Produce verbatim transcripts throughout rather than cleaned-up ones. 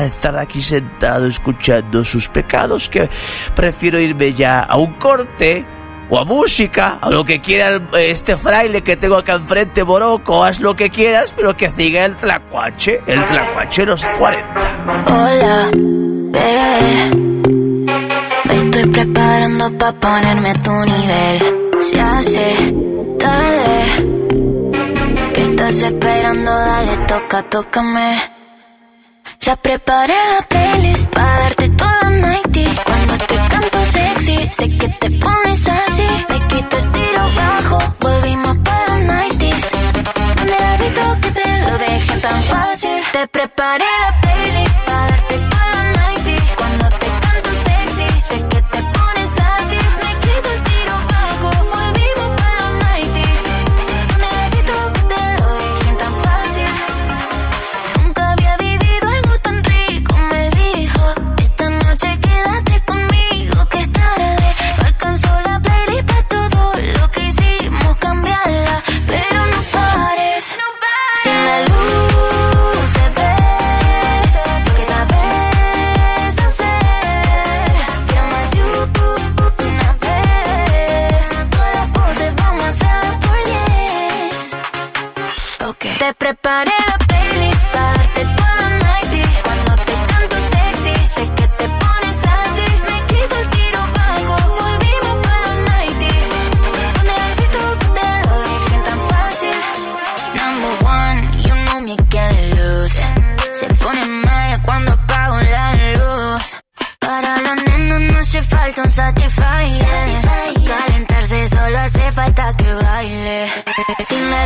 estar aquí sentado escuchando sus pecados, que prefiero irme ya a un corte o a música, a lo que quiera este fraile que tengo acá enfrente, Boroco. Haz lo que quieras, pero que siga el tlacuache, el tlacuache los cuarenta. Hola, bebé, me estoy preparando pa' ponerme a tu nivel. Se hace tarde, ¿qué estás esperando? Dale, toca, tócame. Ya preparé la playlist pa' darte toda la nighties. Cuando te canto sexy, sé que te pones así. Me quito el tiro bajo, volvimos para los nineties. Donde evito que te lo dejen tan fácil. Te preparé la playlist pa' darte toda la nighties. Cuando te canto sexy, sé que te pones así. Me quito el tiro bajo, volvimos para los nineties. Donde evito que te lo dejen tan fácil. Nunca había vivido algo tan rico, me dijo. Esta noche quédate conmigo, que es tarde. No alcanzó la playlist pa' todo lo que hicimos, cambiarla, pero no pares. Sin la luz se ve lo que sabes hacer. Quiero más you una vez. Todas las poses vamos a hacer por diez. Okay. Te preparé la playlist para darte toda la nighties. Cuando te canto sexy, sé que te pones así. Me quito el tiro bajo, volvimos para los nineties. Donde evito que te lo dejen tan fácil. Number one, you know me can't lose. Se pone maya cuando apago la luz. Para los nenos no hace falta un Satisfyer. Calentarse solo hace falta que baile. Sin la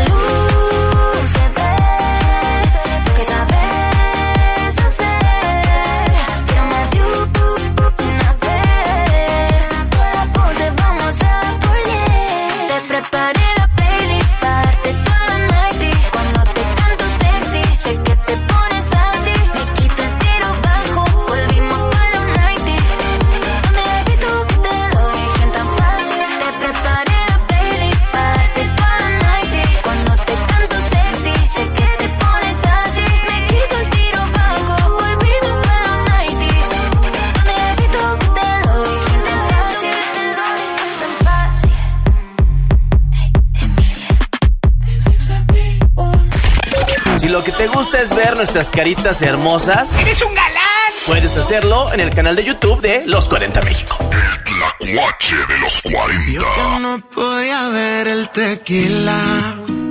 luz se ve lo que sabes hacer. Quiero más you una vez. Todas las poses vamos a hacer por diez. Te preparé la playlist para darte toda la nighties. Cuando te canto sexy, sé que te pones así. Me quito el tiro bajo, volvimos para los nineties. Donde evito que te lo dejen tan fácil. Te preparé la playlist para darte toda la nighties. Cuando te canto sexy, sé que te pones así. Me quito el tiro bajo, volvimos para los nineties. Donde evito que te lo dejen tan fácil. Tan fácil. Si lo que te gusta es ver nuestras caritas hermosas, ¡eres un galán! puedes hacerlo en el canal de YouTube de Los cuarenta México. El tlacuache de los cuarenta. Yo que no podía ver el tequila